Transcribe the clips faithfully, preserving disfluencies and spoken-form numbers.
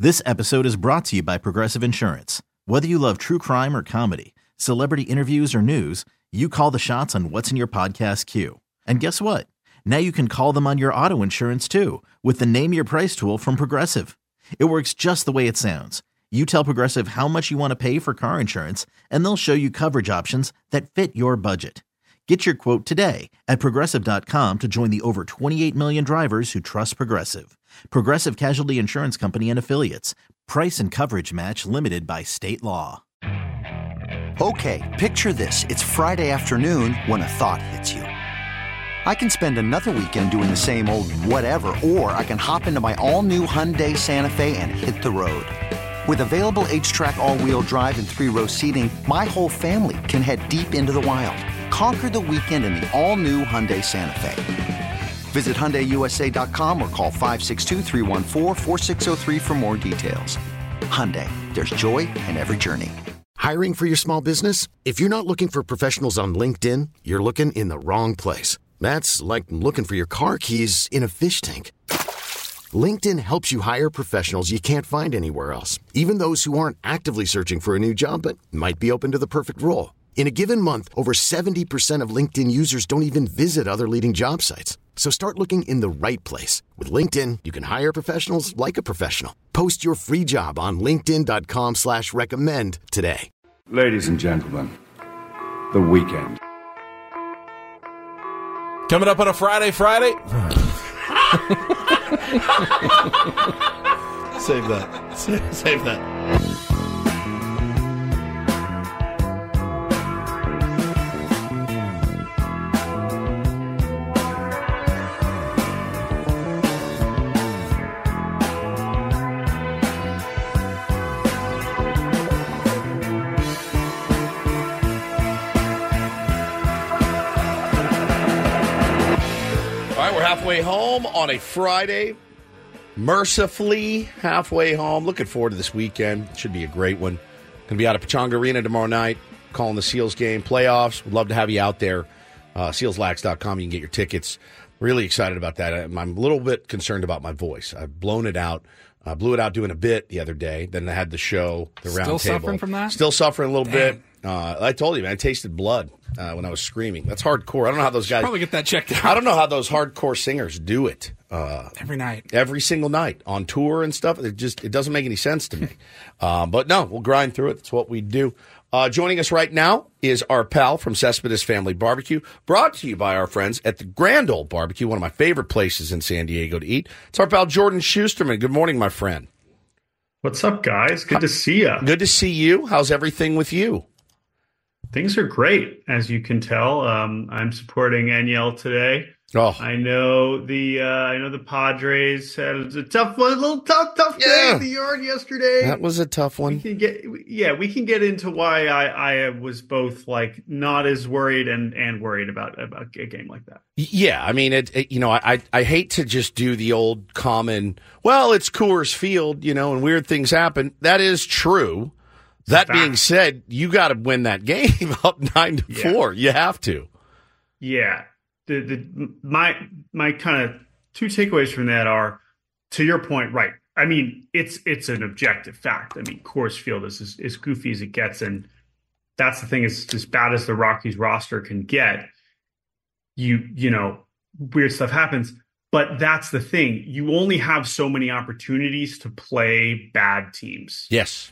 This episode is brought to you by Progressive Insurance. Whether you love true crime or comedy, celebrity interviews or news, you call the shots on what's in your podcast queue. And guess what? Now you can call them on your auto insurance too with the Name Your Price tool from Progressive. It works just the way it sounds. You tell Progressive how much you want to pay for car insurance, and they'll show you coverage options that fit your budget. Get your quote today at Progressive dot com to join the over twenty-eight million drivers who trust Progressive. Progressive Casualty Insurance Company and Affiliates. Price and coverage match limited by state law. Okay, picture this. It's Friday afternoon when a thought hits you. I can spend another weekend doing the same old whatever, or I can hop into my all-new Hyundai Santa Fe and hit the road. With available H-Track all-wheel drive and three-row seating, my whole family can head deep into the wild. Conquer the weekend in the all-new Hyundai Santa Fe. Visit Hyundai U S A dot com or call five six two, three one four, four six zero three for more details. Hyundai, there's joy in every journey. Hiring for your small business? If you're not looking for professionals on LinkedIn, you're looking in the wrong place. That's like looking for your car keys in a fish tank. LinkedIn helps you hire professionals you can't find anywhere else, even those who aren't actively searching for a new job but might be open to the perfect role. In a given month, over seventy percent of LinkedIn users don't even visit other leading job sites. So start looking in the right place. With LinkedIn, you can hire professionals like a professional. Post your free job on linkedin dot com slash recommend today. Ladies and gentlemen, The Weeknd. Coming up on a Friday, Friday. Save that. Save, save that. Halfway home on a Friday. Mercifully halfway home. Looking forward to this weekend. Should be a great one. Going to be out at Pechanga Arena tomorrow night, calling the Seals game, playoffs. Would love to have you out there. Uh, seals lax dot com. You can get your tickets. Really excited about that. I'm, I'm a little bit concerned about my voice. I've blown it out. I blew it out doing a bit the other day. Then I had the show, the round table. Still suffering from that? Still suffering a little Dang. bit. Uh, I told you, man, I tasted blood uh, when I was screaming. That's hardcore. I don't know how those guys... Probably get that checked out. I don't know how those hardcore singers do it. Uh, every night. Every single night. On tour and stuff. It just it doesn't make any sense to me. um, but no, we'll grind through it. That's what we do. Uh, joining us right now is our pal from Cespedes Family Barbecue, brought to you by our friends at the Grand Ole Barbecue, one of my favorite places in San Diego to eat. It's our pal Jordan Schusterman. Good morning, my friend. What's up, guys? Good to see you. Good to see you. How's everything with you? Things are great, as you can tell. Um, I'm supporting N Y L today. Oh, I know the uh, I know the Padres had a tough one, a little tough, tough yeah. day at the yard yesterday. That was a tough one. We can get, yeah, we can get into why I, I was both like not as worried and, and worried about about a game like that. Yeah, I mean, it, it, you know, I I hate to just do the old common. Well, it's Coors Field, you know, and weird things happen. That is true. That being said, you got to win that game up nine to yeah. four. You have to. Yeah. The the my my kind of two takeaways from that are, to your point, right? I mean, it's it's an objective fact. I mean, Coors Field is as, as goofy as it gets, and that's the thing. Is as bad as the Rockies roster can get. You you know, weird stuff happens, but that's the thing. You only have so many opportunities to play bad teams. Yes.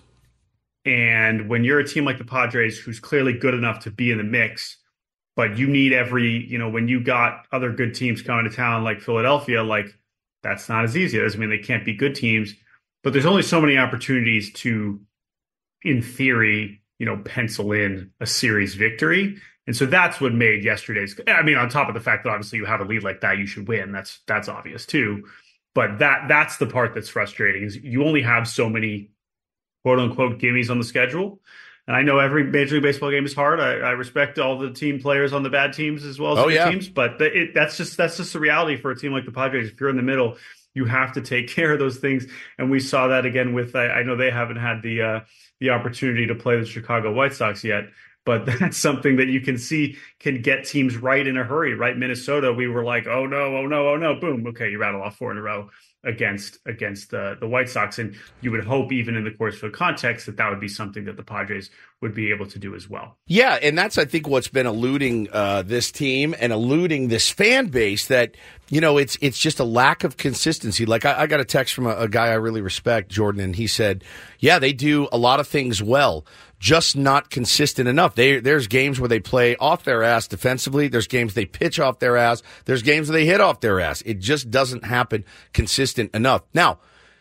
And when you're a team like the Padres, who's clearly good enough to be in the mix, but you need every, you know, when you got other good teams coming to town like Philadelphia, like that's not as easy. It doesn't mean they can't be good teams, but there's only so many opportunities to, in theory, you know, pencil in a series victory. And so that's what made yesterday's, I mean, on top of the fact that obviously you have a lead like that, you should win. That's, that's obvious too. But that, that's the part that's frustrating is you only have so many quote unquote gimmies on the schedule. And I know every Major League Baseball game is hard. I, I respect all the team players on the bad teams as well as oh, the good yeah. teams, but th- it, that's just that's just the reality for a team like the Padres. If you're in the middle, you have to take care of those things. And we saw that again with I, I know they haven't had the uh, the opportunity to play the Chicago White Sox yet, but that's something that you can see can get teams right in a hurry. Right, Minnesota, we were like, oh no, oh no, oh no, boom, okay, you rattle off four in a row. against against the, the White Sox. And you would hope, even in the course of context, that that would be something that the Padres would be able to do as well. Yeah, and that's, I think, what's been eluding uh, this team and eluding this fan base, that, you know, it's it's just a lack of consistency. Like, I, I got a text from a, a guy I really respect, Jordan, and he said, yeah, they do a lot of things well, just not consistent enough. They, there's games where they play off their ass defensively. There's games they pitch off their ass. There's games where they hit off their ass. It just doesn't happen consistent enough. Now,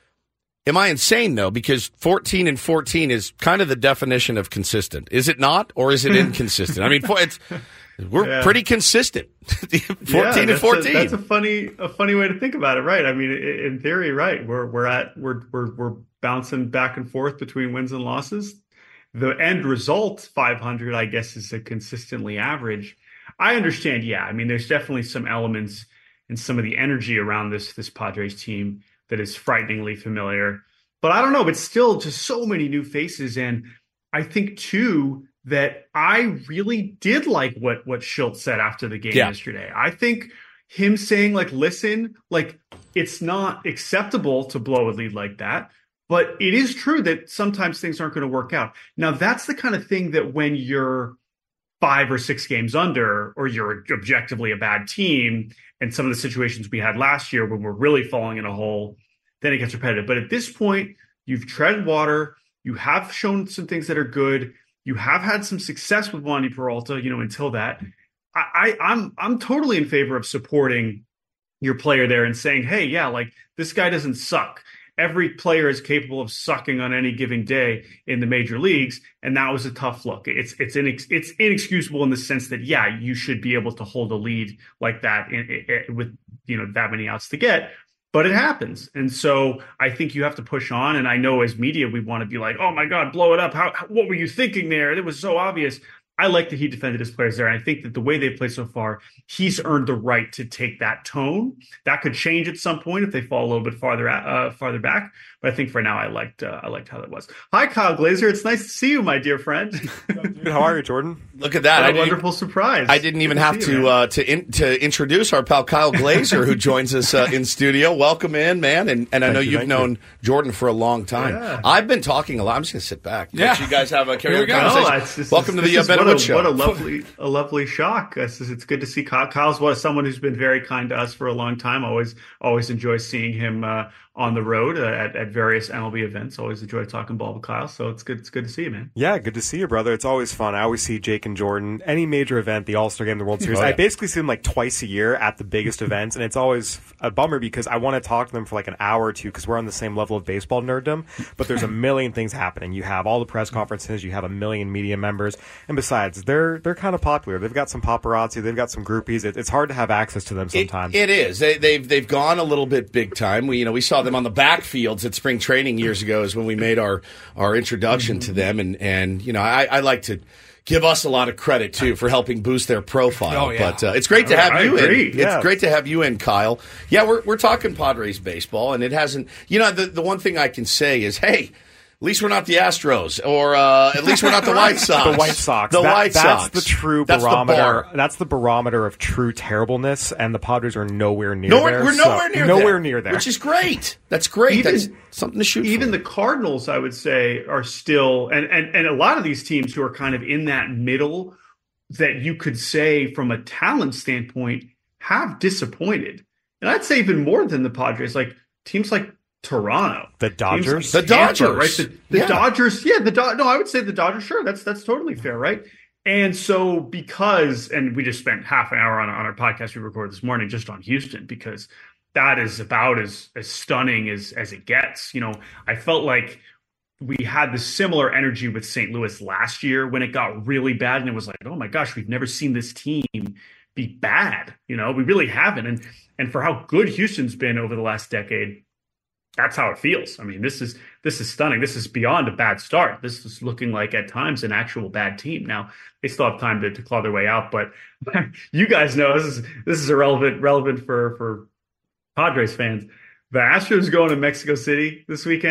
am I insane, though? Because fourteen and fourteen is kind of the definition of consistent. Is it not, or is it inconsistent? I mean, it's, we're yeah. pretty consistent. fourteen yeah, and fourteen. A, that's a funny, a funny way to think about it, right? I mean, in theory, right? We're we're at we're we're we're bouncing back and forth between wins and losses. The end result, five hundred, I guess, is a consistently average. I understand. Yeah, I mean, there's definitely some elements and some of the energy around this this Padres team that is frighteningly familiar. But I don't know, but still just so many new faces. And I think, too, that I really did like what, what Shildt said after the game yeah. yesterday. I think him saying, like, listen, like, it's not acceptable to blow a lead like that. But it is true that sometimes things aren't going to work out. Now, that's the kind of thing that when you're five or six games under, or you're objectively a bad team, and some of the situations we had last year when we're really falling in a hole, then it gets repetitive. But at this point, you've tread water. You have shown some things that are good. You have had some success with Wandy Peralta, you know, until that. I, I, I'm I'm totally in favor of supporting your player there and saying, hey, yeah, like, this guy doesn't suck. Every player is capable of sucking on any given day in the major leagues, and that was a tough look. It's it's inex- it's inexcusable in the sense that, yeah, you should be able to hold a lead like that in, in, with, you know, that many outs to get, but it happens. And so I think you have to push on. And I know as media, we want to be like, oh my God, blow it up. How, how what were you thinking there? It was so obvious. I like that he defended his players there. And I think that the way they've played so far, he's earned the right to take that tone. That could change at some point if they fall a little bit farther uh, farther back. But I think for now, I liked uh, I liked how that was. Hi, Kyle Glaser. It's nice to see you, my dear friend. How are you, Jordan? Look at that! What a wonderful surprise. I didn't even have to you, uh, to in, to introduce our pal Kyle Glaser, who joins us uh, in studio. Welcome in, man. And and I know you, you've known you. Jordan for a long time. Yeah. I've been talking a lot. I'm just going to sit back. Yeah. Let you guys have a karaoke conversation. No, just, Welcome to the uh, Ben Wood Show. What a lovely, a lovely shock. It's, it's good to see Kyle. Kyle's was someone who's been very kind to us for a long time. Always, always enjoy seeing him uh, on the road uh, at, at various M L B events. Always enjoy talking ball with Kyle. So it's good. It's good to see you, man. Yeah, good to see you, brother. It's always fun. I always see Jake and Jordan, any major event, the All-Star Game, the World Series. Oh, yeah. I basically see them like twice a year at the biggest events, and it's always a bummer because I want to talk to them for like an hour or two because we're on the same level of baseball nerddom, but there's a million things happening. You have all the press conferences, you have a million media members, and besides, they're they're kind of popular. They've got some paparazzi, they've got some groupies. It, it's hard to have access to them sometimes. It, it is. They, they've they've gone a little bit big time. We you know we saw them on the backfields at spring training years ago is when we made our our introduction mm-hmm. to them, and and you know I, I like to give us a lot of credit too for helping boost their profile. Oh, yeah. But uh, it's great to have I you agree. in. Yeah. It's great to have you in, Kyle. Yeah, we're we're talking Padres baseball, and it hasn't. You know, the the one thing I can say is, hey, at least we're not the Astros, or uh, at least we're not the White Sox. The White Sox. The that, White that's Sox. That's the true barometer. That's the, that's the barometer of true terribleness, and the Padres are nowhere near nowhere, there. We're nowhere so, near nowhere there. near there. Which is great. That's great. Even, that's something to shoot Even for. the Cardinals, I would say, are still, and, and, and a lot of these teams who are kind of in that middle that you could say from a talent standpoint have disappointed. And I'd say even more than the Padres, like teams like Toronto, the Dodgers, like the Dodgers, Tampa, right? The, the yeah. Dodgers, yeah, the Do- no, I would say the Dodgers. Sure, that's that's totally fair, right? And so because, and we just spent half an hour on on our podcast we recorded this morning just on Houston because that is about as as stunning as as it gets. You know, I felt like we had the similar energy with Saint Louis last year when it got really bad, and it was like, oh my gosh, we've never seen this team be bad. You know, we really haven't, and and for how good Houston's been over the last decade. That's how it feels. I mean, this is this is stunning. This is beyond a bad start. This is looking like at times an actual bad team. Now they still have time to, to claw their way out, but you guys know this is this is irrelevant relevant for for Padres fans. The Astros going to Mexico City this weekend,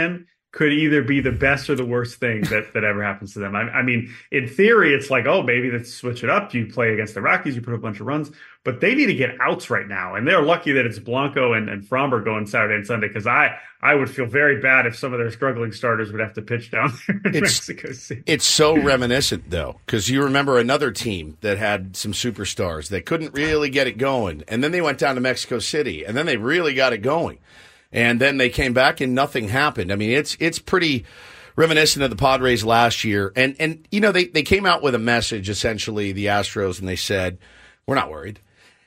could either be the best or the worst thing that, that ever happens to them. I, I mean, in theory, it's like, oh, maybe let's switch it up. You play against the Rockies, you put up a bunch of runs, but they need to get outs right now. And they're lucky that it's Blanco and, and Fromber going Saturday and Sunday, because I, I would feel very bad if some of their struggling starters would have to pitch down there in it's, Mexico City. It's so reminiscent, though, because you remember another team that had some superstars that couldn't really get it going, and then they went down to Mexico City, and then they really got it going. And then they came back and nothing happened. I mean, it's it's pretty reminiscent of the Padres last year. And, and you know, they, they came out with a message, essentially, the Astros, and they said, we're not worried.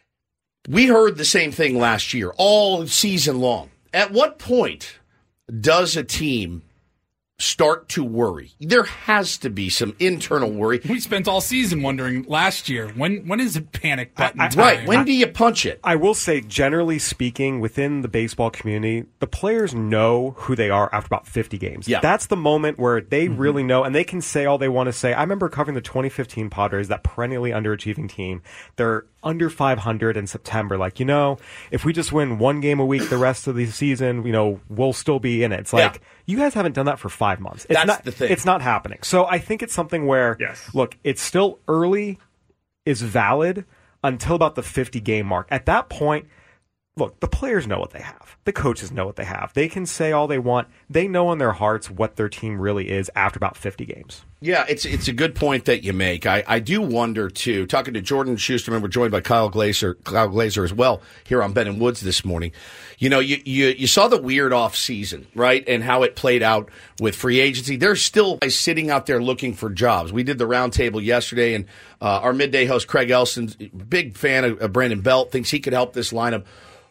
We heard the same thing last year, all season long. At what point does a team start to worry? There has to be some internal worry. We spent all season wondering last year, when when is it panic button I, I, time? Right, when do you punch it? I will say, generally speaking, within the baseball community, the players know who they are after about fifty games. Yeah. That's the moment where they mm-hmm. really know, and they can say all they want to say. I remember covering the twenty fifteen Padres, that perennially underachieving team. They're under five hundred in September. Like, you know, if we just win one game a week the rest of the season, you know, we'll still be in it. It's like, yeah. you guys haven't done that for five months. It's That's not, the thing. It's not happening. So I think it's something where, yes. look, it's still early, is valid until about the fifty game mark. At that point, look, the players know what they have. The coaches know what they have. They can say all they want. They know in their hearts what their team really is after about fifty games. Yeah, it's it's a good point that you make. I, I do wonder, too, talking to Jordan Schusterman, we're joined by Kyle Glaser, Kyle Glaser as well here on Ben and Woods this morning. You know, you, you, you saw the weird off season, right, and how it played out with free agency. There's still guys sitting out there looking for jobs. We did the roundtable yesterday, and uh, our midday host, Craig Elson, big fan of, of Brandon Belt, thinks he could help this lineup.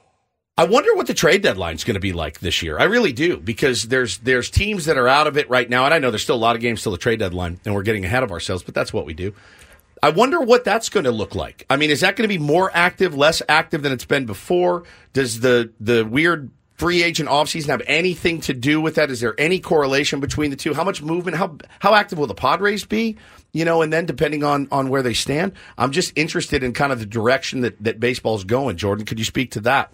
I wonder what the trade deadline is going to be like this year. I really do, because there's there's teams that are out of it right now, and I know there's still a lot of games till the trade deadline, and we're getting ahead of ourselves, but that's what we do. I wonder what that's going to look like. I mean, is that going to be more active, less active than it's been before? Does the the weird free agent offseason have anything to do with that? Is there any correlation between the two? How much movement, how how active will the Padres be? You know, and then depending on, on where they stand, I'm just interested in kind of the direction that, that baseball's going. Jordan, could you speak to that?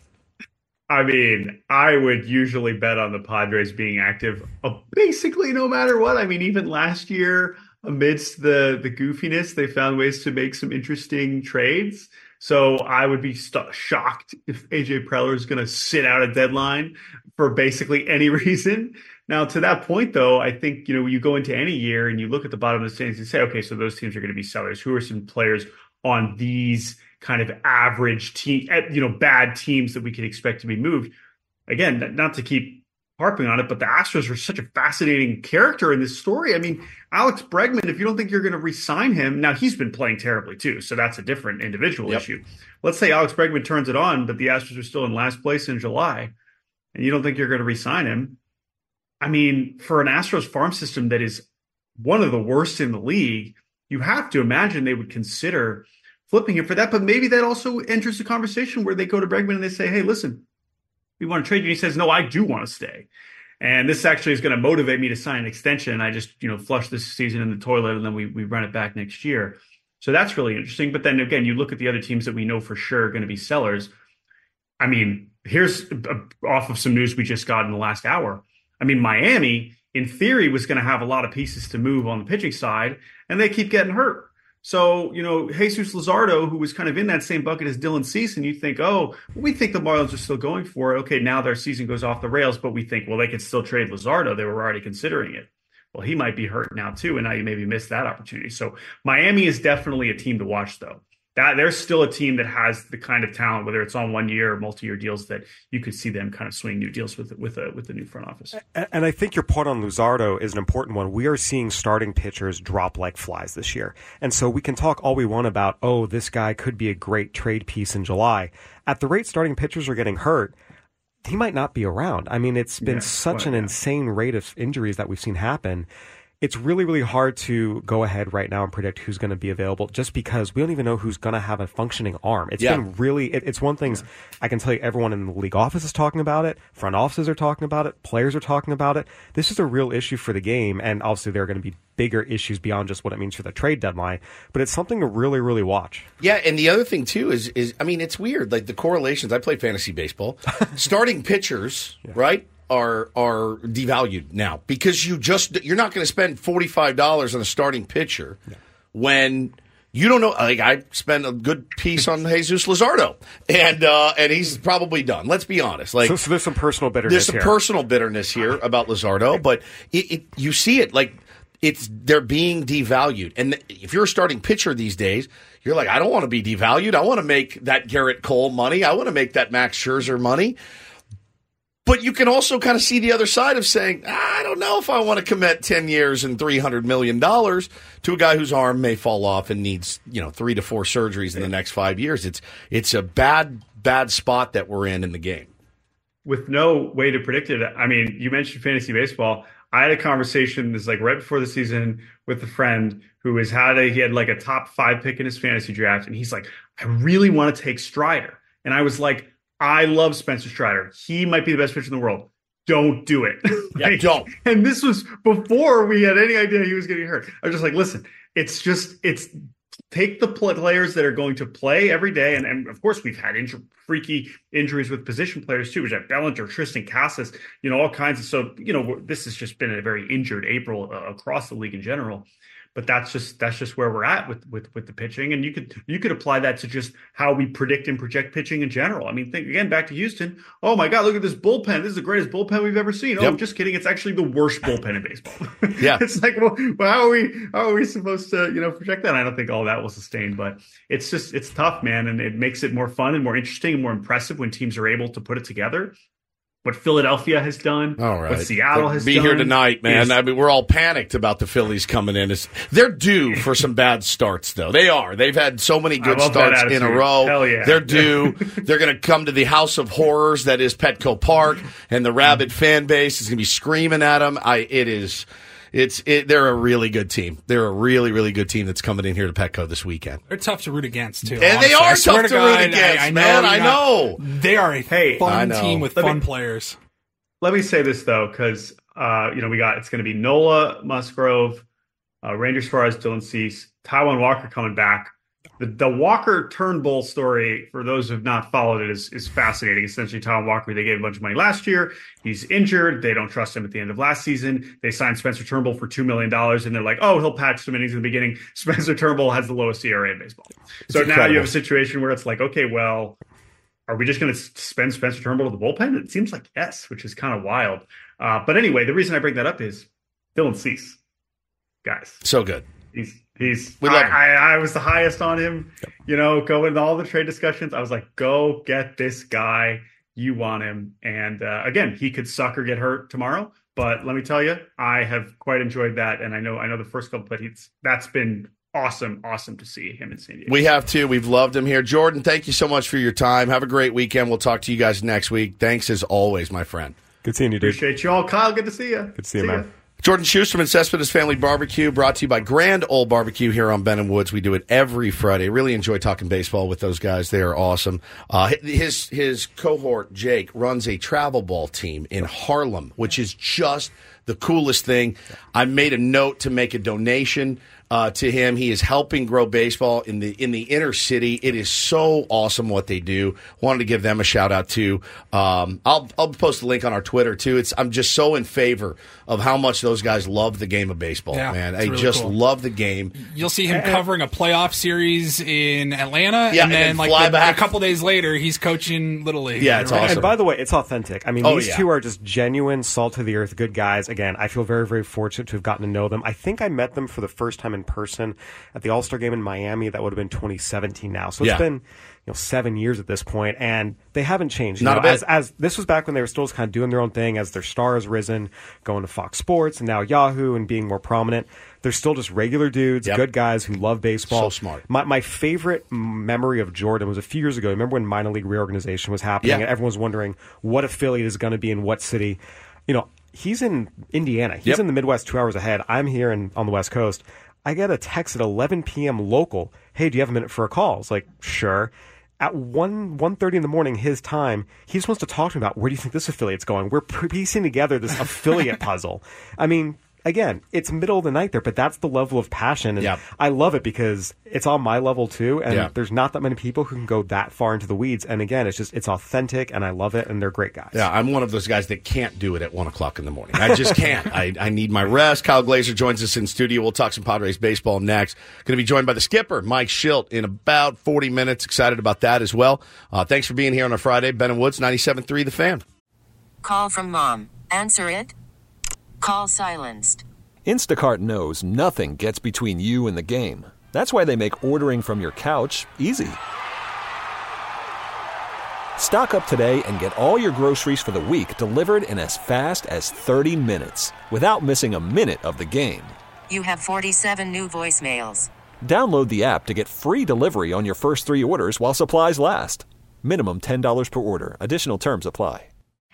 I mean, I would usually bet on the Padres being active uh, basically no matter what. I mean, even last year, amidst the, the goofiness, they found ways to make some interesting trades. So I would be st- shocked if A J Preller is going to sit out a deadline for basically any reason. Now, to that point, though, I think, you know, you go into any year and you look at the bottom of the standings and say, okay, so those teams are going to be sellers. Who are some players on these kind of average team, you know, bad teams that we can expect to be moved? Again, not to keep harping on it, but the Astros are such a fascinating character in this story. I mean, Alex Bregman, if you don't think you're going to re-sign him, now he's been playing terribly too, so that's a different individual yep. issue. Let's say Alex Bregman turns it on, but the Astros are still in last place in July, and you don't think you're going to re-sign him. I mean, for an Astros farm system that is one of the worst in the league, you have to imagine they would consider flipping him for that. But maybe that also enters the conversation where they go to Bregman and they say, hey, listen, we want to trade you. And he says, no, I do want to stay. And this actually is going to motivate me to sign an extension. I just, you know, flush this season in the toilet and then we, we run it back next year. So that's really interesting. But then again, you look at the other teams that we know for sure are going to be sellers. I mean, here's uh, off of some news we just got in the last hour. I mean, Miami, in theory, was going to have a lot of pieces to move on the pitching side, and they keep getting hurt. So, you know, Jesus Luzardo, who was kind of in that same bucket as Dylan Cease, and you think, oh, we think the Marlins are still going for it. Okay, now their season goes off the rails, but we think, well, they could still trade Luzardo. They were already considering it. Well, he might be hurt now, too, and now you maybe missed that opportunity. So Miami is definitely a team to watch, though. That there's still a team that has the kind of talent, whether it's on one year or multi-year deals, that you could see them kind of swing new deals with with a with the new front office. And I think your point on Luzardo is an important one. We are seeing starting pitchers drop like flies this year, and so we can talk all we want about, oh, this guy could be a great trade piece in July. At the rate starting pitchers are getting hurt, he might not be around. I mean, it's been yeah, such well, an yeah. insane rate of injuries that we've seen happen. It's really, really hard to go ahead right now and predict who's going to be available just because we don't even know who's going to have a functioning arm. It's yeah. been really, it, it's one thing yeah. I can tell you everyone in the league office is talking about it, front offices are talking about it, players are talking about it. This is a real issue for the game, and obviously there are going to be bigger issues beyond just what it means for the trade deadline, but it's something to really, really watch. Yeah, and the other thing, too, is, is I mean, it's weird, like the correlations. I play fantasy baseball. Starting pitchers, yeah. right? are are devalued now because you just you're not going to spend forty-five dollars on a starting pitcher no. when you don't know. Like I spent a good piece on Jesus Luzardo, and uh, and he's probably done. Let's be honest. Like so, so there's some personal bitterness. There's some here. personal bitterness here about Luzardo, but it, it you see it like it's they're being devalued, and if you're a starting pitcher these days. You're like, I don't want to be devalued. I want to make that Garrett Cole money. I want to make that Max Scherzer money. But you can also kind of see the other side of saying, I don't know if I want to commit ten years and three hundred million dollars to a guy whose arm may fall off and needs, you know, three to four surgeries in the next five years. It's it's a bad, bad spot that we're in in the game. With no way to predict it. I mean, you mentioned fantasy baseball. I had a conversation this like right before the season with a friend who has had a he had like a top five pick in his fantasy draft, and he's like, I really want to take Strider. And I was like, I love Spencer Strider. He might be the best pitcher in the world. Don't do it. like, yeah, don't. And this was before we had any idea he was getting hurt. I was just like, listen, it's just it's take the players that are going to play every day, and, and of course we've had injury, freaky injuries with position players too. We've had Bellinger, Tristan Casas, you know, all kinds of. So you know, this has just been a very injured April uh, across the league in general. But that's just that's just where we're at with, with with the pitching, and you could you could apply that to just how we predict and project pitching in general. I mean, think again back to Houston. Oh my God, look at this bullpen! This is the greatest bullpen we've ever seen. Oh, yep. Just kidding. It's actually the worst bullpen in baseball. Yeah, it's like, well, how are we how are we supposed to you know project that? I don't think all that will sustain, but it's just it's tough, man, and it makes it more fun and more interesting and more impressive when teams are able to put it together. What Philadelphia has done, all right. what Seattle has be done. Be here tonight, man. Is, I mean, we're all panicked about the Phillies coming in. It's, they're due for some bad starts, though. They are. They've had so many good starts in a row. Hell yeah. They're due. They're going to come to the house of horrors that is Petco Park, and the rabid fan base is going to be screaming at them. I. It is. It's it, they're a really good team. They're a really, really good team that's coming in here to Petco this weekend. They're tough to root against, too. And honestly. they are I tough swear to, to root God, against, I, I man. know I know. Not, they are a hey, fun team with Let fun me, players. Let me say this, though, because, uh, you know, we got it's going to be Nola, Musgrove, uh, Ranger Suarez, Dylan Cease, Taijuan Walker coming back. The, the Walker Turnbull story, for those who have not followed it, is, is fascinating. Essentially, Taijuan Walker, they gave a bunch of money last year. He's injured. They don't trust him at the end of last season. They signed Spencer Turnbull for two million dollars, and they're like, oh, he'll patch some innings in the beginning. Spencer Turnbull has the lowest E R A in baseball. It's so incredible. Now you have a situation where it's like, okay, well, are we just going to spend Spencer Turnbull to the bullpen? It seems like yes, which is kind of wild. Uh, but anyway, the reason I bring that up is Dylan Cease. Guys. So good. He's he's we I, love him. I, I was the highest on him. Yep. You know, going to all the trade discussions. I was like, go get this guy. You want him. And uh, again, he could suck or get hurt tomorrow. But let me tell you, I have quite enjoyed that. And I know I know the first couple, but he's that's been awesome, awesome to see him in San Diego. We have too. We've loved him here. Jordan, thank you so much for your time. Have a great weekend. We'll talk to you guys next week. Thanks as always, my friend. Good seeing you, dude. Appreciate you all. Kyle, good to see you. Good to see you, man. Jordan Schusterman, Cespedes Family Barbecue, brought to you by Grand Ole Barbecue here on Ben and Woods. We do it every Friday. Really enjoy talking baseball with those guys. They are awesome. Uh, his his cohort, Jake, runs a travel ball team in Harlem, which is just the coolest thing. I made a note to make a donation uh, to him. He is helping grow baseball in the in the inner city. It is so awesome what they do. Wanted to give them a shout out too. Um, I'll I'll post a link on our Twitter too. It's I'm just so in favor of how much those guys love the game of baseball. Yeah, man, they really just cool. love the game. You'll see him covering a playoff series in Atlanta, yeah, and then, and then like fly the, back. a couple days later, he's coaching Little League. Yeah, it's right? awesome. And by the way, it's authentic. I mean, Oh, these yeah. two are just genuine, salt of the earth, good guys. Again, I feel very, very fortunate to have gotten to know them. I think I met them for the first time in person at the All-Star game in Miami. That would have been twenty seventeen now. So it's Yeah. been, you know, seven years at this point, and they haven't changed. You Not know, a bit. As, as this was back when they were still just kind of doing their own thing, as their star has risen, going to Fox Sports and now Yahoo and being more prominent. They're still just regular dudes, Yep. good guys who love baseball. So smart. My, my favorite memory of Jordan was a few years ago. Remember when minor league reorganization was happening, Yeah. and everyone was wondering what affiliate is going to be in what city? You know, he's in Indiana. He's Yep. in the Midwest two hours ahead. I'm here in, on the West Coast. I get a text at eleven p.m. local. Hey, do you have a minute for a call? It's like, sure. At one one thirty in the morning, his time, he just wants to talk to me about where do you think this affiliate's going. We're piecing together this affiliate puzzle. I mean, again, it's middle of the night there, but that's the level of passion. And yep. I love it because it's on my level too. And yep. there's not that many people who can go that far into the weeds. And again, it's just, it's authentic and I love it. And they're great guys. Yeah, I'm one of those guys that can't do it at one o'clock in the morning. I just can't. I, I need my rest. Kyle Glaser joins us in studio. We'll talk some Padres baseball next. Going to be joined by the skipper, Mike Shildt, in about forty minutes. Excited about that as well. Uh, thanks for being here on a Friday. Ben and Woods, ninety-seven point three The Fan. Call from mom. Answer it. Call silenced. Instacart knows nothing gets between you and the game. That's why they make ordering from your couch easy. Stock up today and get all your groceries for the week delivered in as fast as thirty minutes without missing a minute of the game. You have forty-seven new voicemails. Download the app to get free delivery on your first three orders while supplies last. Minimum ten dollars per order. Additional terms apply.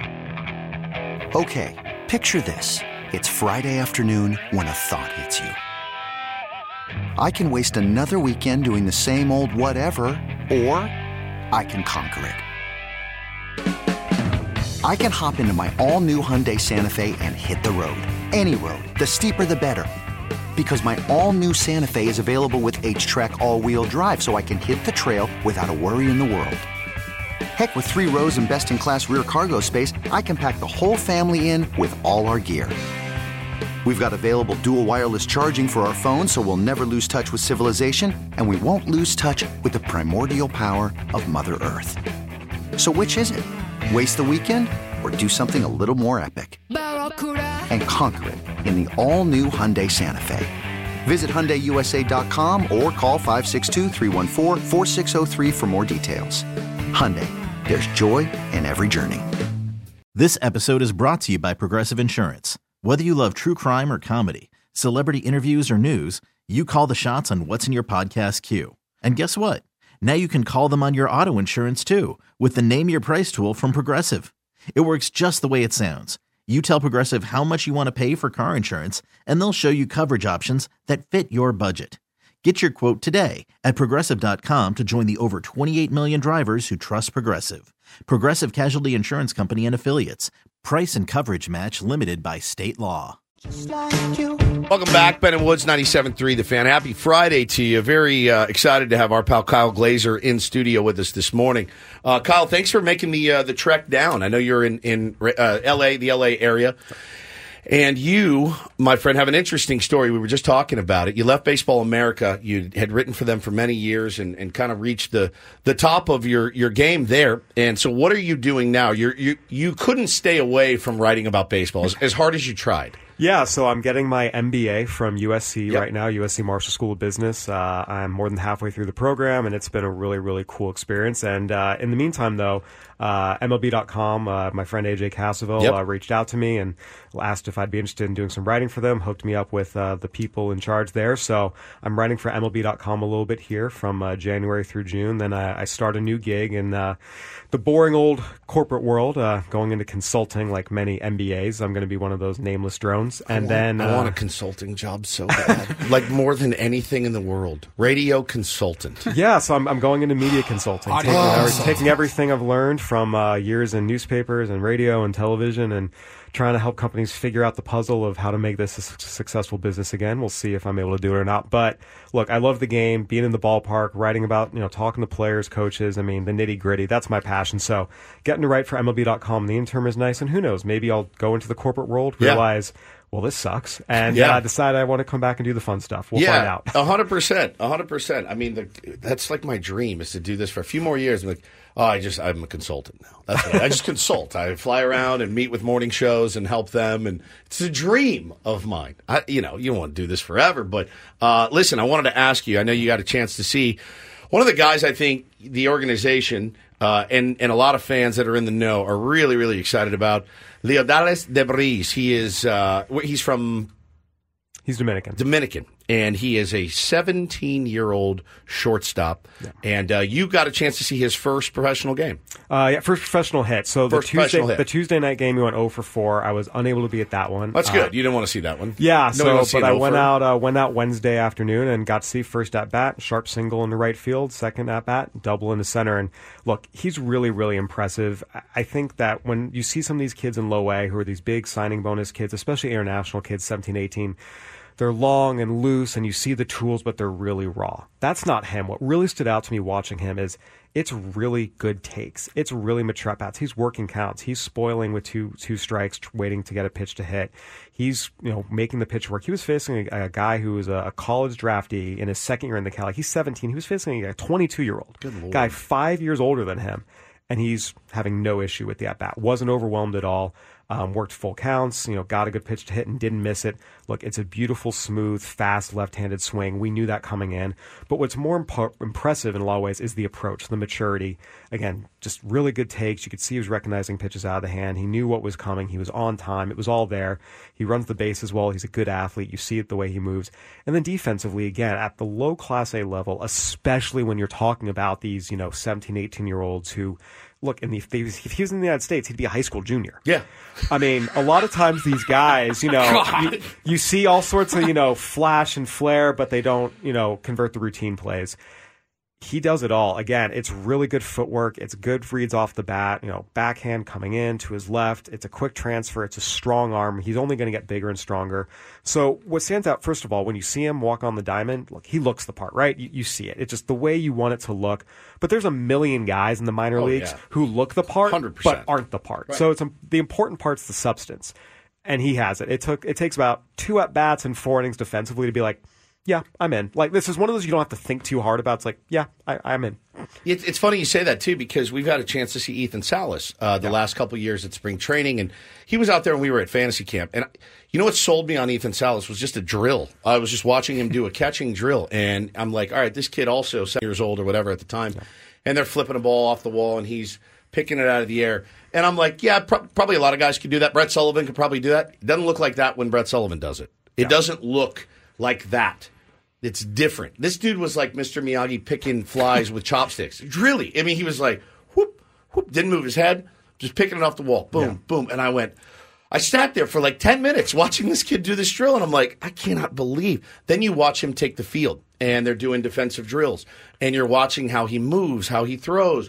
Okay, picture this. It's Friday afternoon when a thought hits you. I can waste another weekend doing the same old whatever, or I can conquer it. I can hop into my all-new Hyundai Santa Fe and hit the road. Any road. The steeper, the better. Because my all-new Santa Fe is available with H-Track all-wheel drive, so I can hit the trail without a worry in the world. Heck, with three rows and best-in-class rear cargo space, I can pack the whole family in with all our gear. We've got available dual wireless charging for our phones, so we'll never lose touch with civilization, and we won't lose touch with the primordial power of Mother Earth. So which is it? Waste the weekend or do something a little more epic? And conquer it in the all-new Hyundai Santa Fe. Visit Hyundai U S A dot com or call five six two, three one four, four six zero three for more details. Hyundai, there's joy in every journey. This episode is brought to you by Progressive Insurance. Whether you love true crime or comedy, celebrity interviews or news, you call the shots on what's in your podcast queue. And guess what? Now you can call them on your auto insurance too with the Name Your Price tool from Progressive. It works just the way it sounds. You tell Progressive how much you want to pay for car insurance, and they'll show you coverage options that fit your budget. Get your quote today at Progressive dot com to join the over twenty-eight million drivers who trust Progressive. Progressive Casualty Insurance Company and Affiliates. Price and coverage match limited by state law. Welcome back, Ben and Woods, ninety-seven point three The Fan. Happy Friday to you. Very uh, excited to have our pal Kyle Glaser in studio with us this morning. Uh, Kyle, thanks for making the uh, the trek down. I know you're in, in uh, L A, the L A area. And you, my friend, have an interesting story. We were just talking about it. You left Baseball America. You had written for them for many years and, and kind of reached the, the top of your, your game there. And so what are you doing now? You're, you you couldn't stay away from writing about baseball as, as hard as you tried. Yeah, so I'm getting my M B A from U S C yep. right now, U S C Marshall School of Business. Uh, I'm more than halfway through the program, and it's been a really, really cool experience. And uh, in the meantime, though, uh, M L B dot com, uh, my friend A J Cassaville yep. uh, reached out to me and asked if I'd be interested in doing some writing for them, hooked me up with uh, the people in charge there. So I'm writing for M L B dot com a little bit here from uh, January through June. Then I, I start a new gig in uh, the boring old corporate world, uh, going into consulting like many M B As. I'm going to be one of those nameless drones. And I want, then I uh, want a consulting job so bad, like more than anything in the world. Radio consultant. Yeah, so I'm I'm going into media consulting, taking, oh, every, taking everything I've learned from uh, years in newspapers and radio and television, and trying to help companies figure out the puzzle of how to make this a successful business again. We'll see if I'm able to do it or not. But look, I love the game, being in the ballpark, writing about, you know, talking to players, coaches. I mean, the nitty gritty. That's my passion. So getting to write for M L B dot com in the interim is nice. And who knows, maybe I'll go into the corporate world, realize, yeah. well, this sucks, and yeah. uh, decide I want to come back and do the fun stuff. We'll yeah, find out. A hundred percent, a hundred percent. I mean, the, that's like my dream is to do this for a few more years. I'm like, oh, I just, I'm a consultant now. That's what I, I just consult. I fly around and meet with morning shows and help them, and it's a dream of mine. I, you know, you don't want to do this forever, but uh, listen, I wanted to ask you. I know you got a chance to see one of the guys. I think the organization uh, and and a lot of fans that are in the know are really, really excited about. Leodales Debris. He is uh, he's from he's Dominican. Dominican, and he is a seventeen-year-old shortstop. Yeah. And uh, you got a chance to see his first professional game. Uh, yeah, first professional hit. So the first Tuesday, hit. the Tuesday night game, he went oh for four. I was unable to be at that one. That's good. Uh, you didn't want to see that one. Yeah, no, so but I went out uh, went out Wednesday afternoon and got to see first at bat, sharp single into right field, second at bat, double into center. And look, he's really, really impressive. I think that when you see some of these kids in low A who are these big signing bonus kids, especially international kids, seventeen, eighteen, they're long and loose and you see the tools, but they're really raw. That's not him. What really stood out to me watching him is it's really good takes. It's really mature at-bats. He's working counts. He's spoiling with two two strikes, waiting to get a pitch to hit. He's, you know, making the pitch work. He was facing a, a guy who was a, a college draftee in his second year in the Cal. He's seventeen. He was facing a twenty-two-year-old guy five years older than him, and he's having no issue with the at-bat. Wasn't overwhelmed at all. Um, worked full counts, you know, got a good pitch to hit and didn't miss it. Look, it's a beautiful, smooth, fast left-handed swing. We knew that coming in. But what's more imp- impressive in a lot of ways is the approach, the maturity. Again, just really good takes. You could see he was recognizing pitches out of the hand. He knew what was coming. He was on time. It was all there. He runs the bases well. He's a good athlete. You see it the way he moves. And then defensively, again, at the low Class A level, especially when you're talking about these, you know, seventeen, eighteen-year-olds who, look, in the, if, he was, if he was in the United States, he'd be a high school junior. Yeah. I mean, a lot of times these guys, you know, you, you see all sorts of, you know, flash and flare, but they don't, you know, convert the routine plays. He does it all. Again, it's really good footwork. It's good reads off the bat. You know, backhand coming in to his left. It's a quick transfer. It's a strong arm. He's only going to get bigger and stronger. So what stands out, first of all, when you see him walk on the diamond, look, he looks the part, right? You, you see it. It's just the way you want it to look. But there's a million guys in the minor oh, leagues yeah. who look the part, one hundred percent. but aren't the part. Right. So it's a, the important part's the substance. And he has it. It took it takes about two at-bats and four innings defensively to be like, yeah, I'm in. Like, this is one of those you don't have to think too hard about. It's like, yeah, I, I'm in. It, it's funny you say that, too, because we've had a chance to see Ethan Salas uh, the yeah. last couple of years at spring training, and he was out there when we were at fantasy camp. And you know what sold me on Ethan Salas was just a drill. I was just watching him do a catching drill, and I'm like, all right, this kid also seven years old or whatever at the time, yeah. and they're flipping a ball off the wall, and he's picking it out of the air. And I'm like, yeah, pro- probably a lot of guys could do that. Brett Sullivan could probably do that. It doesn't look like that when Brett Sullivan does it. It yeah. doesn't look like that. It's different. This dude was like Mister Miyagi picking flies with chopsticks. Really. I mean, he was like, whoop, whoop, didn't move his head, just picking it off the wall. Boom, yeah. boom. And I went, I sat there for like ten minutes watching this kid do this drill, and I'm like, I cannot believe. Then you watch him take the field, and they're doing defensive drills, and you're watching how he moves, how he throws,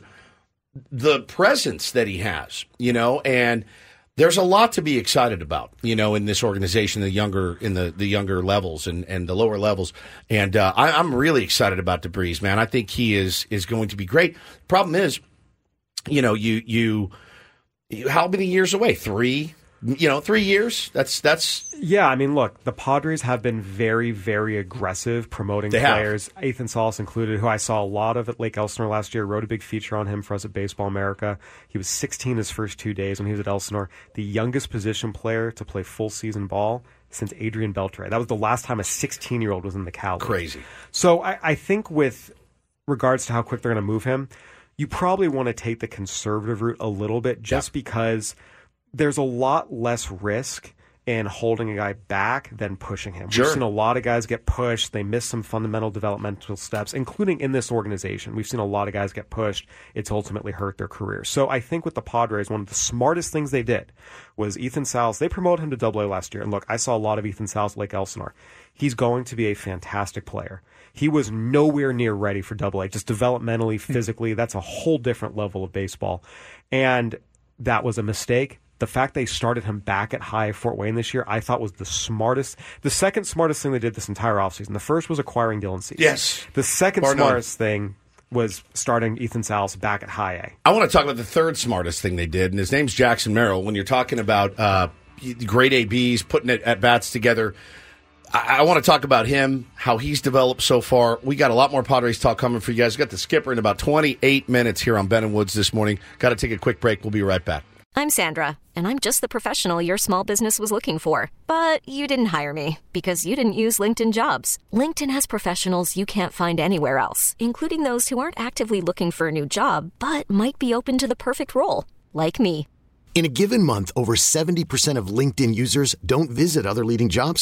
the presence that he has, you know, and there's a lot to be excited about, you know, in this organization, the younger in the, the younger levels and, and the lower levels. And uh, I, I'm really excited about DeBreeze, man. I think he is is going to be great. Problem is, you know, you you, you how many years away? Three. You know, three years. That's that's. Yeah, I mean, look, the Padres have been very, very aggressive promoting they players. Have. Ethan Salas included, who I saw a lot of at Lake Elsinore last year. Wrote a big feature on him for us at Baseball America. He was sixteen his first two days when he was at Elsinore. The youngest position player to play full season ball since Adrian Beltre. That was the last time a sixteen-year-old was in the Cal League. Crazy. So I, I think with regards to how quick they're going to move him, you probably want to take the conservative route a little bit, just yeah. because there's a lot less risk in holding a guy back than pushing him. Sure. We've seen a lot of guys get pushed. They miss some fundamental developmental steps, including in this organization. We've seen a lot of guys get pushed. It's ultimately hurt their careers. So I think with the Padres, one of the smartest things they did was Ethan Salas. They promoted him to Double A last year. And look, I saw a lot of Ethan Salas at Lake Elsinore. He's going to be a fantastic player. He was nowhere near ready for Double A, just developmentally, physically. That's a whole different level of baseball. And that was a mistake. The fact they started him back at high Fort Wayne this year, I thought was the smartest, the second smartest thing they did this entire offseason. The first was acquiring Dylan Cease. Yes. The second Bar smartest none. thing was starting Ethan Salas back at high A. I want to talk about the third smartest thing they did, and his name's Jackson Merrill. When you're talking about uh, great A Bs, putting it at bats together, I, I want to talk about him, how he's developed so far. We got a lot more Padres talk coming for you guys. We got the skipper in about twenty-eight minutes here on Ben and Woods this morning. Got to take a quick break. We'll be right back. I'm Sandra, and I'm just the professional your small business was looking for. But you didn't hire me because you didn't use LinkedIn Jobs. LinkedIn has professionals you can't find anywhere else, including those who aren't actively looking for a new job, but might be open to the perfect role, like me. In a given month, over seventy percent of LinkedIn users don't visit other leading job sites.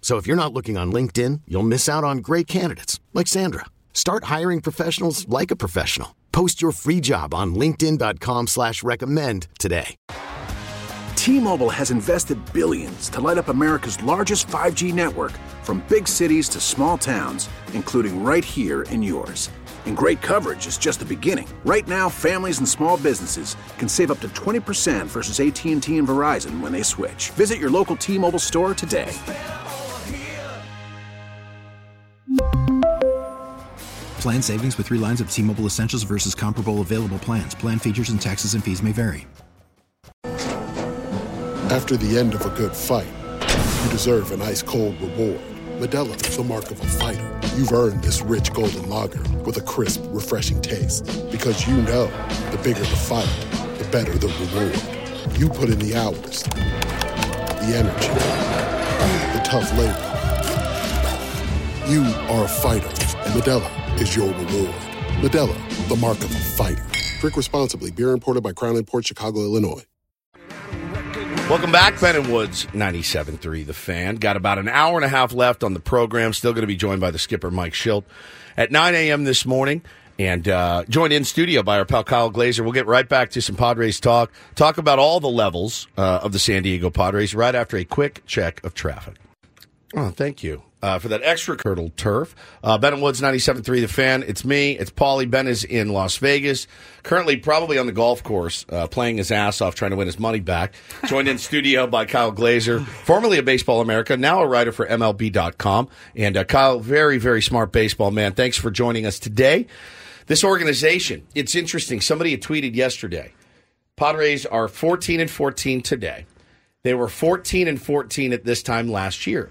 So if you're not looking on LinkedIn, you'll miss out on great candidates like Sandra. Start hiring professionals like a professional. Post your free job on linkedin dot com slash recommend today. T-Mobile has invested billions to light up America's largest five G network, from big cities to small towns, including right here in yours. And great coverage is just the beginning. Right now, families and small businesses can save up to twenty percent versus A T and T and Verizon when they switch. Visit your local T-Mobile store today. Plan savings with three lines of T-Mobile Essentials versus comparable available plans. Plan features and taxes and fees may vary. After the end of a good fight, you deserve an ice-cold reward. Modelo is the mark of a fighter. You've earned this rich golden lager with a crisp, refreshing taste. Because you know, the bigger the fight, the better the reward. You put in the hours, the energy, the tough labor. You are a fighter, and Modelo is your reward. Modelo, the mark of a fighter. Drink responsibly. Beer imported by Crown Imports, Chicago, Illinois. Welcome back, Ben and Woods, ninety-seven point three The Fan. Got about an hour and a half left on the program. Still going to be joined by the skipper, Mike Schilt, at nine a.m. this morning. And uh, joined in studio by our pal Kyle Glaser. We'll get right back to some Padres talk. Talk about all the levels uh, of the San Diego Padres right after a quick check of traffic. Oh, thank you. Uh, for that extra curdled turf. Uh, Ben and Woods, ninety-seven point three The Fan. It's me. It's Paulie. Ben is in Las Vegas, currently probably on the golf course, uh, playing his ass off, trying to win his money back. Joined in studio by Kyle Glaser, formerly of Baseball America, now a writer for M L B dot com. And uh, Kyle, very, very smart baseball man. Thanks for joining us today. This organization, it's interesting. Somebody had tweeted yesterday, Padres are fourteen and fourteen today. They were fourteen and fourteen at this time last year.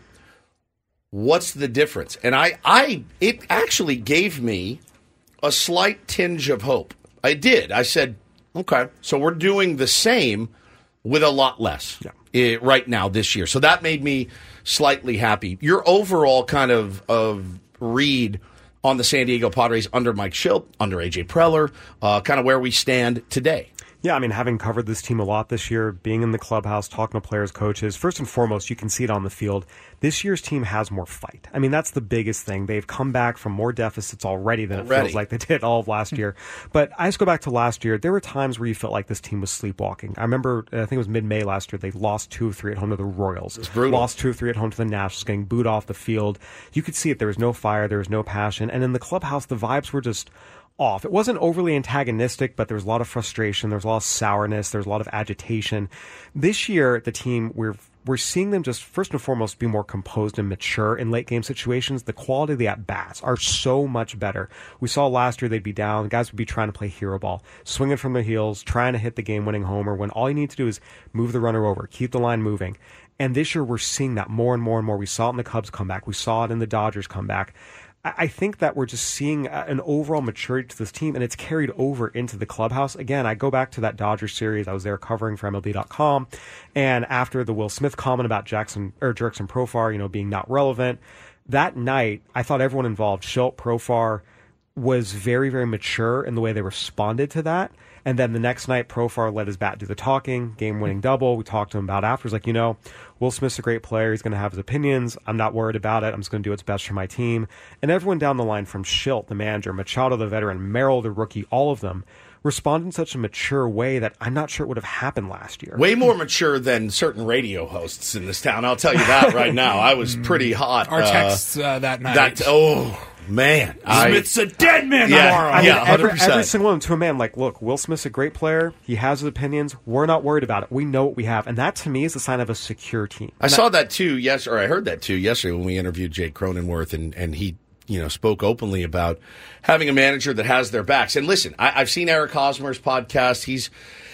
What's the difference? And I, I, it actually gave me a slight tinge of hope. I did. I said, okay, so we're doing the same with a lot less yeah. right now this year. So that made me slightly happy. Your overall kind of, of read on the San Diego Padres under Mike Schilt, under A J Preller, uh, kind of where we stand today. Yeah, I mean, having covered this team a lot this year, being in the clubhouse, talking to players, coaches, first and foremost, you can see it on the field. This year's team has more fight. I mean, that's the biggest thing. They've come back from more deficits already than already. It feels like they did all of last year. But I just go back to last year. There were times where you felt like this team was sleepwalking. I remember, I think it was mid-May last year, they lost two or three at home to the Royals. It's brutal. Lost two or three at home to the Nationals, getting booed off the field. You could see it. There was no fire. There was no passion. And in the clubhouse, the vibes were just off. It wasn't overly antagonistic, but there was a lot of frustration. There was a lot of sourness. There was a lot of agitation. This year, the team, we're we're seeing them just first and foremost be more composed and mature in late game situations. The quality of the at-bats are so much better. We saw last year they'd be down. The guys would be trying to play hero ball, swinging from their heels, trying to hit the game-winning homer when all you need to do is move the runner over, keep the line moving. And this year we're seeing that more and more and more. We saw it in the Cubs comeback. We saw it in the Dodgers comeback. I think that we're just seeing an overall maturity to this team, and it's carried over into the clubhouse. Again, I go back to that Dodgers series. I was there covering for M L B dot com, and after the Will Smith comment about Jackson or Jurickson Profar, you know, being not relevant, that night I thought everyone involved, Schilt, Profar, was very, very mature in the way they responded to that. And then the next night, Profar let his bat do the talking, game-winning double. We talked to him about after. He's like, you know, Will Smith's a great player. He's going to have his opinions. I'm not worried about it. I'm just going to do what's best for my team. And everyone down the line, from Schilt, the manager, Machado, the veteran, Merrill, the rookie, all of them, responded in such a mature way that I'm not sure it would have happened last year. Way more mature than certain radio hosts in this town. I'll tell you that right now. I was pretty hot. Our texts uh, that night. That, oh, man. Smith's I, a dead man yeah, tomorrow. I mean, yeah, every, every single one to a man, like, look, Will Smith's a great player. He has his opinions. We're not worried about it. We know what we have. And that, to me, is a sign of a secure team. I and saw that, that, too, yes, or I heard that, too, yesterday when we interviewed Jake Cronenworth, and, and he you know, spoke openly about having a manager that has their backs. And listen, I, I've seen Eric Hosmer's podcast. He's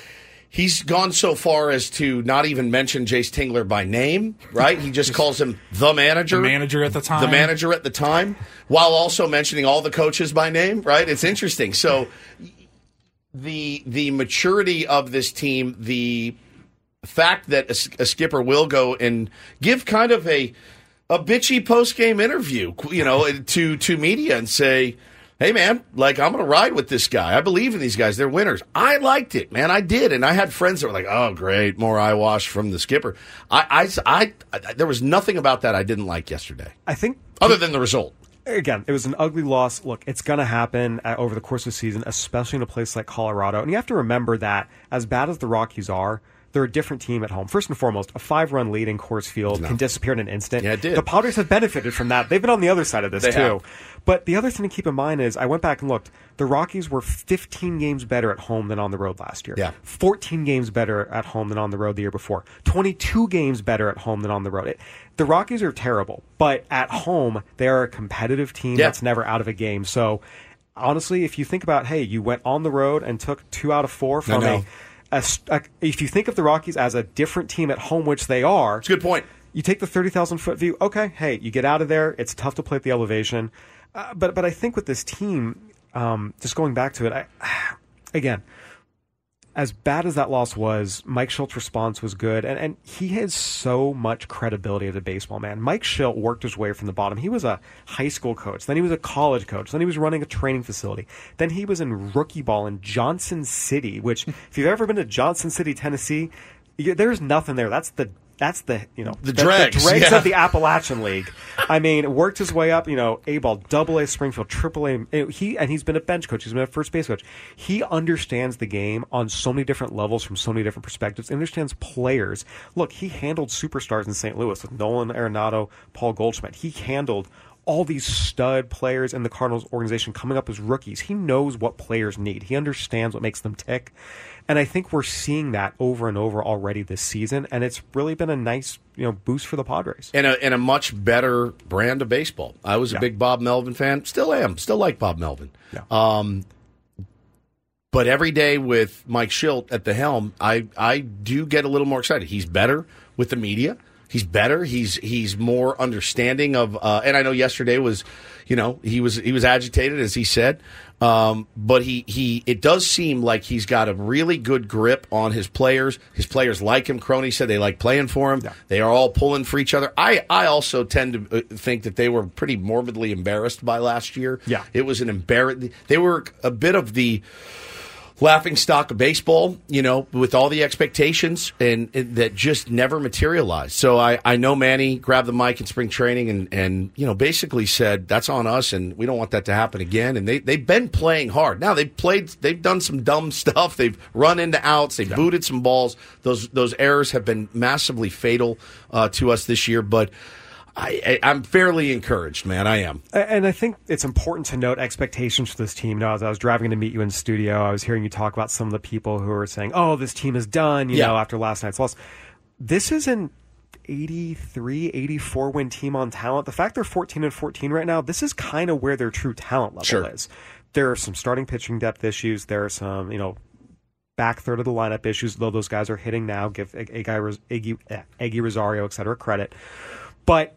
he's gone so far as to not even mention Jace Tingler by name, right? He just calls him the manager. The manager at the time. The manager at the time, while also mentioning all the coaches by name, right? It's interesting. So the the maturity of this team, the fact that a, a skipper will go and give kind of a a bitchy post-game interview, you know, to, to media and say, hey, man, like, I'm going to ride with this guy. I believe in these guys. They're winners. I liked it, man. I did. And I had friends that were like, oh, great, more eyewash from the skipper. I, I, I, I, there was nothing about that I didn't like yesterday. I think... Other than the result. Again, it was an ugly loss. Look, it's going to happen uh, over the course of the season, especially in a place like Colorado. And you have to remember that as bad as the Rockies are, they're a different team at home. First and foremost, a five-run lead in Coors Field no. can disappear in an instant. Yeah, it did. The Padres have benefited from that. They've been on the other side of this, they too. Have. But the other thing to keep in mind is I went back and looked. The Rockies were fifteen games better at home than on the road last year. Yeah. fourteen games better at home than on the road the year before. twenty-two games better at home than on the road. It, the Rockies are terrible, but at home, they are a competitive team yeah. that's never out of a game. So, honestly, if you think about, hey, you went on the road and took two out of four from a... A, a, if you think of the Rockies as a different team at home, which they are, it's a good point. You take the thirty thousand foot view. Okay, hey, you get out of there. It's tough to play at the elevation, uh, but but I think with this team, um, just going back to it, I, again, as bad as that loss was, Mike Shilt's response was good, and and he has so much credibility as a baseball man. Mike Schilt worked his way from the bottom. He was a high school coach, then he was a college coach, then he was running a training facility, then he was in rookie ball in Johnson City, which if you've ever been to Johnson City, Tennessee, you, there's nothing there. That's the That's the, you know, the dregs, the dregs yeah. of the Appalachian League. I mean, worked his way up, you know, A-ball, double A Springfield, triple A. He, and he's been a bench coach. He's been a first base coach. He understands the game on so many different levels from so many different perspectives. He understands players. Look, he handled superstars in Saint Louis with Nolan Arenado, Paul Goldschmidt. He handled all these stud players in the Cardinals organization coming up as rookies. He knows what players need. He understands what makes them tick. And I think we're seeing that over and over already this season, and it's really been a nice, you know, boost for the Padres. And a, and a much better brand of baseball. I was a yeah. big Bob Melvin fan. Still am. Still like Bob Melvin. Yeah. Um, but every day with Mike Schilt at the helm, I, I do get a little more excited. He's better with the media. He's better. He's he's more understanding of. Uh, and I know yesterday was, you know, he was he was agitated, as he said. Um, but he, he it does seem like he's got a really good grip on his players. His players like him. Crony said they like playing for him. Yeah. They are all pulling for each other. I, I also tend to think that they were pretty morbidly embarrassed by last year. Yeah. It was an embarrass. They were a bit of the laughing stock of baseball, you know, with all the expectations and, and that just never materialized. So I, I know Manny grabbed the mic in spring training and, and, you know, basically said that's on us and we don't want that to happen again. And they, they've been playing hard. Now they've played, they've done some dumb stuff. They've run into outs. They've yeah. booted some balls. Those, those errors have been massively fatal uh, to us this year, but I, I, I'm fairly encouraged, man. I am. And I think it's important to note expectations for this team. You know, as I was driving to meet you in studio, I was hearing you talk about some of the people who are saying, oh, this team is done, you yeah. know, after last night's loss. This is an eighty-three, eighty-four win team on talent. The fact they're fourteen and fourteen right now, this is kind of where their true talent level sure. is. There are some starting pitching depth issues. There are some, you know, back third of the lineup issues, though those guys are hitting now. Give Iggy, Iggy Rosario, et cetera, credit. But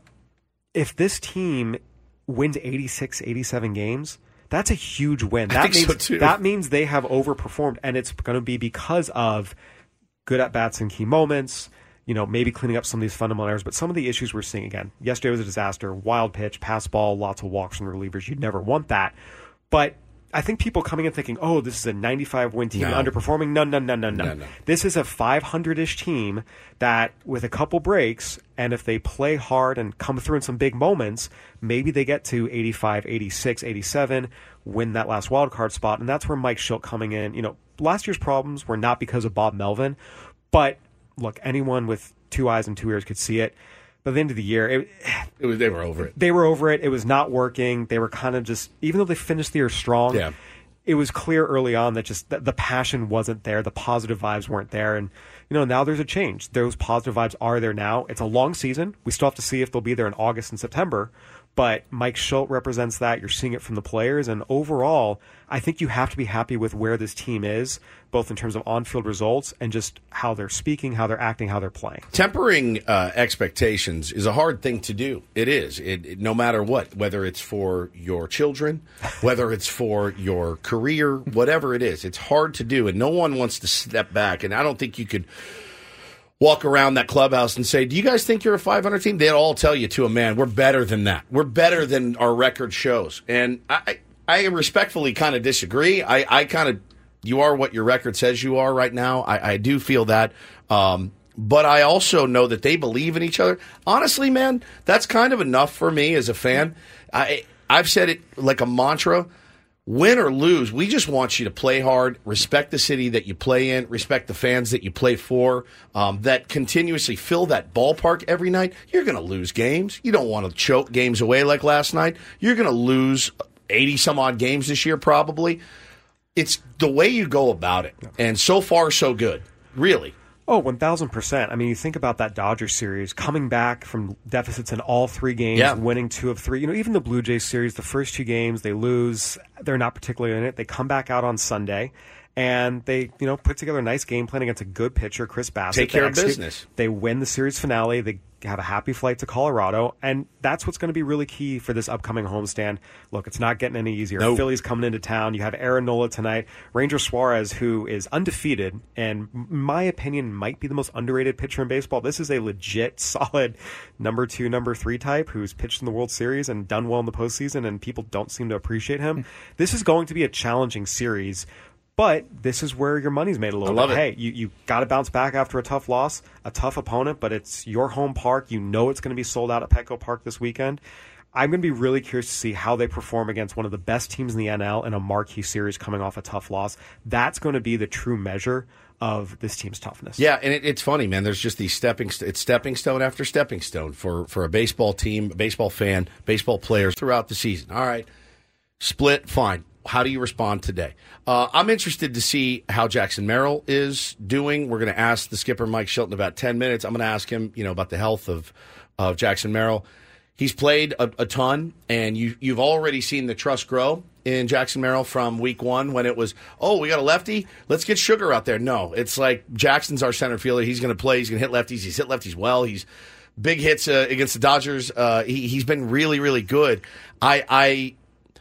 if this team wins eighty-six, eighty-seven games, that's a huge win. That I think means so too. That means they have overperformed, and it's going to be because of good at-bats in key moments, you know, maybe cleaning up some of these fundamental errors. But some of the issues we're seeing, again, yesterday was a disaster. Wild pitch, pass ball, lots of walks from relievers. You'd never want that. But I think people coming in thinking, oh, this is a ninety-five win team no. underperforming. No, no, no, no, no, no, no. This is a five hundred-ish team that, with a couple breaks, and if they play hard and come through in some big moments, maybe they get to eighty-five, eighty-six, eighty-seven, win that last wild card spot. And that's where Mike Schilt coming in. You know, last year's problems were not because of Bob Melvin, but look, anyone with two eyes and two ears could see it. By the end of the year, it, it was they were over it. They were over it. It was not working. They were kind of just, even though they finished the year strong, yeah. it was clear early on that just the, the passion wasn't there. The positive vibes weren't there. And, you know, now there's a change. Those positive vibes are there now. It's a long season. We still have to see if they'll be there in August and September. But Mike Schilt represents that. You're seeing it from the players. And overall, I think you have to be happy with where this team is, both in terms of on-field results and just how they're speaking, how they're acting, how they're playing. Tempering uh, expectations is a hard thing to do. It is. It, it, no matter what, whether it's for your children, whether it's for your career, whatever it is, it's hard to do. And no one wants to step back. And I don't think you could walk around that clubhouse and say, do you guys think you're a five hundred team? They'll all tell you to a man, we're better than that. We're better than our record shows. And I, I respectfully kind of disagree. I, I kind of, you are what your record says you are right now. I, I do feel that. Um, but I also know that they believe in each other. Honestly, man, that's kind of enough for me as a fan. I, I've said it like a mantra. Win or lose, we just want you to play hard, respect the city that you play in, respect the fans that you play for, um, that continuously fill that ballpark every night. You're going to lose games. You don't want to choke games away like last night. You're going to lose eighty-some-odd games this year probably. It's the way you go about it. And so far, so good. Really. Oh, one thousand percent. I mean, you think about that Dodgers series, coming back from deficits in all three games, yeah. winning two of three. You know, even the Blue Jays series, the first two games, they lose. They're not particularly in it. They come back out on Sunday, and they, you know, put together a nice game plan against a good pitcher, Chris Bassett. Take care of business. They win the series finale. They have a happy flight to Colorado, and that's what's going to be really key for this upcoming homestand. Look, it's not getting any easier. Nope. Philly's coming into town. You have Aaron Nola tonight. Ranger Suarez, who is undefeated, and in my opinion, might be the most underrated pitcher in baseball. This is a legit, solid number two, number three type who's pitched in the World Series and done well in the postseason, and people don't seem to appreciate him. This is going to be a challenging series. But this is where your money's made a little I love bit. it. Hey, you, you got to bounce back after a tough loss, a tough opponent, but it's your home park. You know it's going to be sold out at Petco Park this weekend. I'm going to be really curious to see how they perform against one of the best teams in the N L in a marquee series coming off a tough loss. That's going to be the true measure of this team's toughness. Yeah, and it, it's funny, man. There's just these stepping st- it's stepping stone after stepping stone for, for a baseball team, a baseball fan, baseball players throughout the season. All right, split, fine. How do you respond today? Uh, I'm interested to see how Jackson Merrill is doing. We're going to ask the skipper, Mike Shilton, in about ten minutes. I'm going to ask him, you know, about the health of, of Jackson Merrill. He's played a, a ton, and you, you've already seen the trust grow in Jackson Merrill from week one when it was, oh, we got a lefty? Let's get Sugar out there. No, it's like Jackson's our center fielder. He's going to play. He's going to hit lefties. He's hit lefties well. He's big hits uh, against the Dodgers. Uh, he, he's been really, really good. I... I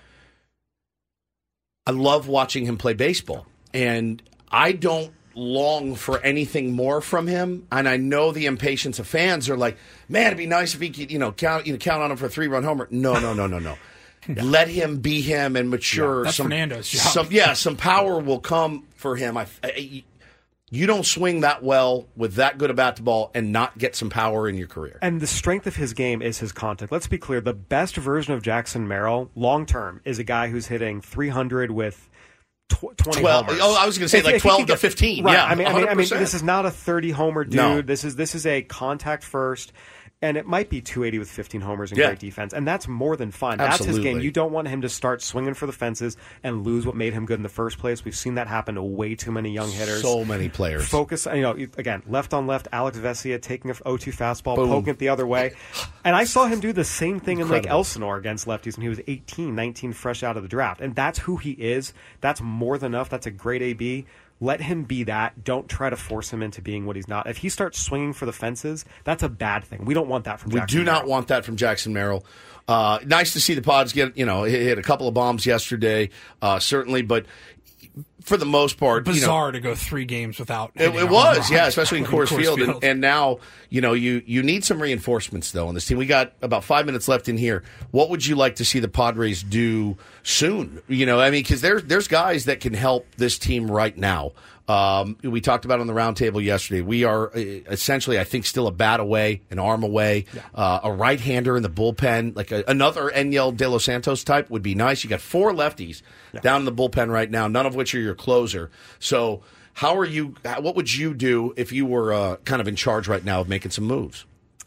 I love watching him play baseball, and I don't long for anything more from him. And I know the impatience of fans are like, man, it'd be nice if he could, you know, count, you know, count on him for a three-run homer. No, no, no, no, no. Yeah. Let him be him and mature. Yeah, that's some, Fernando's job. Some, yeah, some power will come for him. I, I, you don't swing that well with that good a bat to ball and not get some power in your career. And the strength of his game is his contact. Let's be clear. The best version of Jackson Merrill, long-term, is a guy who's hitting three hundred with tw- twenty twelve, homers. Oh, I was going to say if, like if twelve to get, fifteen. Right. Yeah, I mean, I mean, I mean, this is not a thirty-homer dude. No. This is this is a contact first. And it might be two eighty with fifteen homers and yeah. great defense. And that's more than fun. Absolutely. That's his game. You don't want him to start swinging for the fences and lose what made him good in the first place. We've seen that happen to way too many young hitters. So many players. Focus, you know, again, left on left, Alex Vesia taking a oh two fastball, Boom. poking it the other way. And I saw him do the same thing Incredible. in Lake Elsinore against lefties when he was eighteen, nineteen, fresh out of the draft. And that's who he is. That's more than enough. That's a great A B. Let him be that. Don't try to force him into being what he's not. If he starts swinging for the fences, that's a bad thing. We don't want that from we Jackson We do not Merrill. want that from Jackson Merrill. Uh, nice to see the Pods get, you know, hit, hit a couple of bombs yesterday, uh, certainly, but for the most part, bizarre you know, to go three games without. It, it was, yeah, especially in Coors, Coors Field, Field. And, and now you know you you need some reinforcements though on this team. We got about five minutes left in here. What would you like to see the Padres do soon? You know, I mean, because there's there's guys that can help this team right now. Um, we talked about it on the roundtable yesterday. We are essentially, I think, still a bat away, an arm away, yeah. uh, a right-hander in the bullpen, like a, another Enyel De Los Santos type would be nice. You got four lefties yeah. down in the bullpen right now, none of which are your closer. So how are you? What would you do if you were uh, kind of in charge right now of making some moves?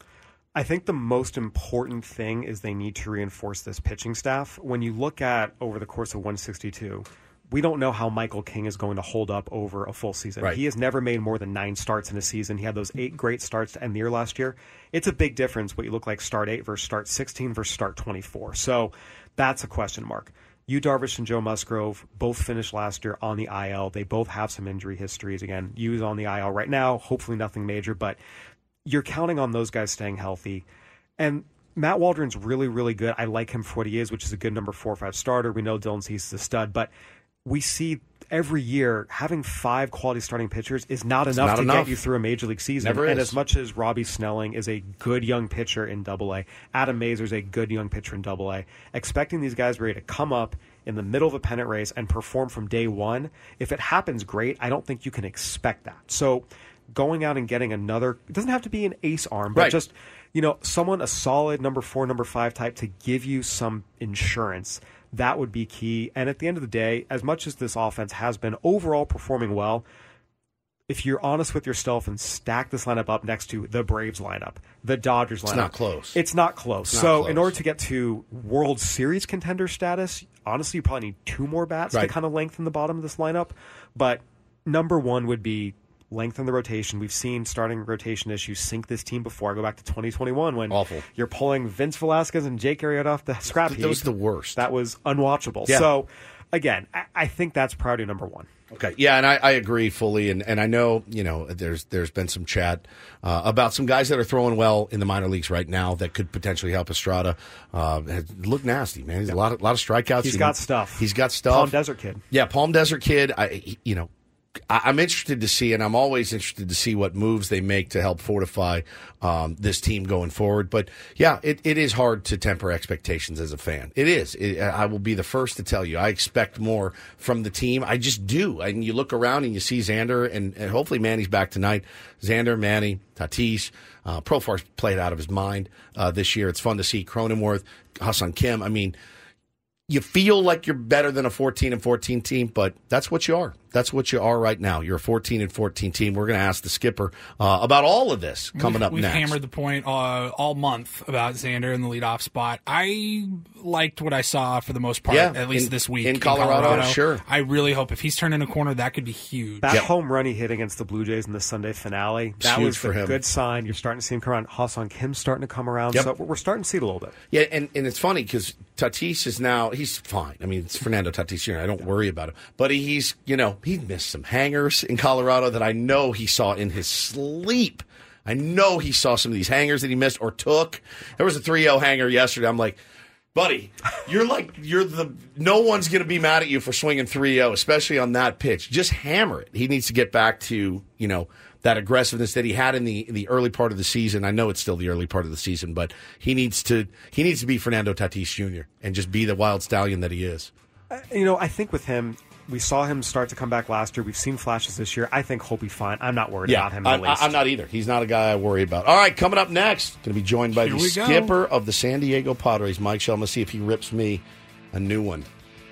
I think the most important thing is they need to reinforce this pitching staff. When you look at over the course of one sixty-two, we don't know how Michael King is going to hold up over a full season. Right. He has never made more than nine starts in a season. He had those eight great starts to end the year last year. It's a big difference what you look like start eight versus start sixteen versus start twenty-four. So that's a question mark. Yu Darvish and Joe Musgrove both finished last year on the I L. They both have some injury histories. Again, Yu's on the I L right now. Hopefully nothing major, but you're counting on those guys staying healthy. And Matt Waldron's really, really good. I like him for what he is, which is a good number four or five starter. We know Dylan Cease is a stud, but we see every year having five quality starting pitchers is not enough not to enough. get you through a major league season. Never and is. as much as Robbie Snelling is a good young pitcher in Double A, Adam Mazur's a good young pitcher in Double A, expecting these guys ready to come up in the middle of a pennant race and perform from day one, if it happens, great. I don't think you can expect that. So going out and getting another, it doesn't have to be an ace arm, but Right. just, you know, someone, a solid number four, number five type to give you some insurance, that would be key. And at the end of the day, as much as this offense has been overall performing well, if you're honest with yourself and stack this lineup up next to the Braves lineup, the Dodgers lineup, It's not close. It's not close. It's not so close. in order to get to World Series contender status, honestly, you probably need two more bats Right. to kind of lengthen the bottom of this lineup. But number one would be lengthen the rotation. We've seen starting rotation issues sink this team before. I go back to twenty twenty-one when Awful. you're pulling Vince Velasquez and Jake Arrieta off the scrap heap. That was the worst. That was unwatchable. Yeah. So, again, I, I think that's priority number one. Okay, yeah, and I, I agree fully, and, and I know you know there's there's been some chat uh, about some guys that are throwing well in the minor leagues right now that could potentially help Estrada. Uh, look nasty, man. He's a lot of lot of strikeouts. He's You got know, stuff. He's got stuff. Palm Desert Kid. Yeah, Palm Desert Kid. I he- you know. I- I'm interested to see, and I'm always interested to see what moves they make to help fortify um, this team going forward. But yeah, it, it is hard to temper expectations as a fan. It is. It, I will be the first to tell you. I expect more from the team. I just do. And you look around and you see Xander, and, and hopefully Manny's back tonight. Xander, Manny, Tatis. Uh, Profar's played out of his mind uh, this year. It's fun to see Cronenworth, Hassan Kim. I mean, you feel like you're better than a fourteen and fourteen team, but that's what you are. That's what you are right now. You're a fourteen and fourteen team. We're going to ask the skipper uh, about all of this coming we've, up we've next. We've hammered the point uh, all month about Xander in the leadoff spot. I liked what I saw for the most part, Yeah, at least in- this week in Colorado, sure. I really hope if he's turning a corner, that could be huge. That home run he hit against the Blue Jays in the Sunday finale, that huge was for a him. good sign. You're starting to see him come around. Hassan Kim's starting to come around. Yep. So we're starting to see it a little bit. Yeah, and, and it's funny because Tatis is now, he's fine. I mean, it's Fernando Tatis Junior I don't worry about him. But he's, you know, he missed some hangers in Colorado that I know he saw in his sleep. I know he saw some of these hangers that he missed or took. There was a three oh hanger yesterday. I'm like, buddy, you're like, you're the, no one's going to be mad at you for swinging three oh, especially on that pitch. Just hammer it. He needs to get back to, you know, that aggressiveness that he had in the in the early part of the season. I know it's still the early part of the season, but he needs to he needs to be Fernando Tatis Junior and just be the wild stallion that he is. Uh, you know, I think with him, we saw him start to come back last year. We've seen flashes this year. I think he'll be fine. I'm not worried Yeah, about him in the I, least. I'm not either. He's not a guy I worry about. All right, coming up next, going to be joined by Here the we go. skipper of the San Diego Padres, Mike Shell. I'm going to see if he rips me a new one.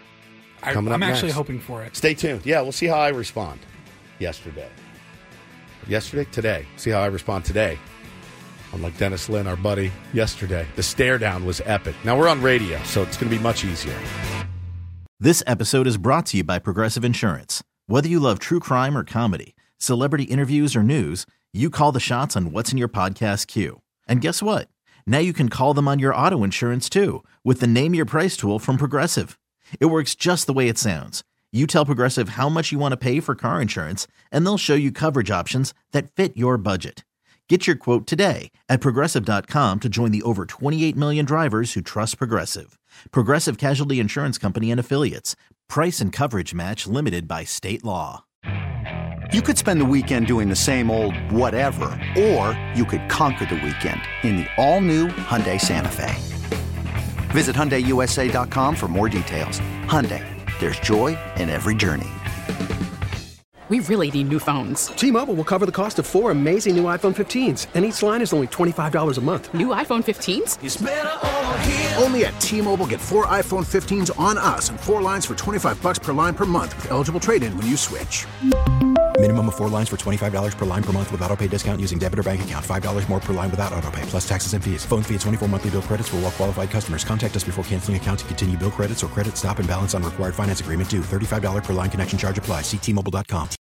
I, Coming up I'm actually next. hoping for it. Stay tuned. Yeah, we'll see how I respond yesterday. Yesterday? Today. See how I respond today. Unlike Dennis Lynn, our buddy, yesterday. The stare down was epic. Now we're on radio, so it's going to be much easier. This episode is brought to you by Progressive Insurance. Whether you love true crime or comedy, celebrity interviews or news, you call the shots on what's in your podcast queue. And guess what? Now you can call them on your auto insurance too with the Name Your Price tool from Progressive. It works just the way it sounds. You tell Progressive how much you want to pay for car insurance, and they'll show you coverage options that fit your budget. Get your quote today at Progressive dot com to join the over twenty-eight million drivers who trust Progressive. Progressive Casualty Insurance Company and Affiliates. Price and coverage match limited by state law. You could spend the weekend doing the same old whatever, or you could conquer the weekend in the all-new Hyundai Santa Fe. Visit Hyundai U S A dot com for more details. Hyundai, there's joy in every journey. We really need new phones. T-Mobile will cover the cost of four amazing new iPhone fifteens, and each line is only twenty-five dollars a month. New iPhone fifteens? It's better over here. Only at T-Mobile, get four iPhone fifteens on us and four lines for twenty-five bucks per line per month with eligible trade-in when you switch. Minimum of four lines for twenty-five dollars per line per month with auto pay discount using debit or bank account. five dollars more per line without auto pay, plus taxes and fees. Phone fee at twenty-four monthly bill credits for well-qualified customers. Contact us before canceling account to continue bill credits or credit stop and balance on required finance agreement due. thirty-five dollars per line connection charge applies. See T Mobile dot com.